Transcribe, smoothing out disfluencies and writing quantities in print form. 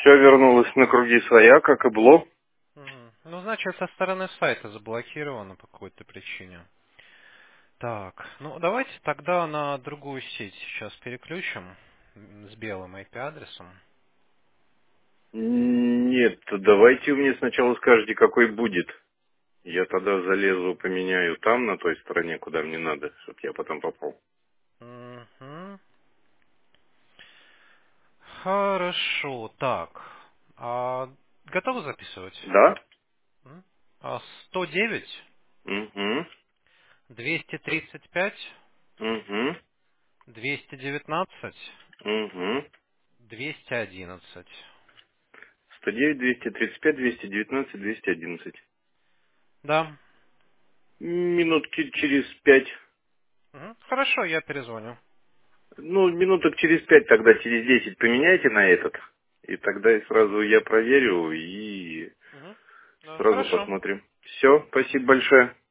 Все вернулось на круги своя, как и было. Ну, значит, со стороны сайта заблокировано по какой-то причине. Так, ну давайте тогда на другую сеть сейчас переключим с белым IP-адресом. Нет, давайте вы мне сначала скажете, какой будет. Я тогда залезу, поменяю там, на той стороне, куда мне надо, чтобы я потом попал. Мгм. Хорошо, так. Готовы записывать? Да? М? 109, Угу. 235, Угу. 219, Угу. 211. 109, 235, 219, 211. Да. Минутки через 5. Хорошо, я перезвоню. Ну, минуток через 5, тогда через 10 поменяйте на этот. И тогда и сразу я проверю и Да, сразу хорошо. посмотрим. Все, спасибо большое.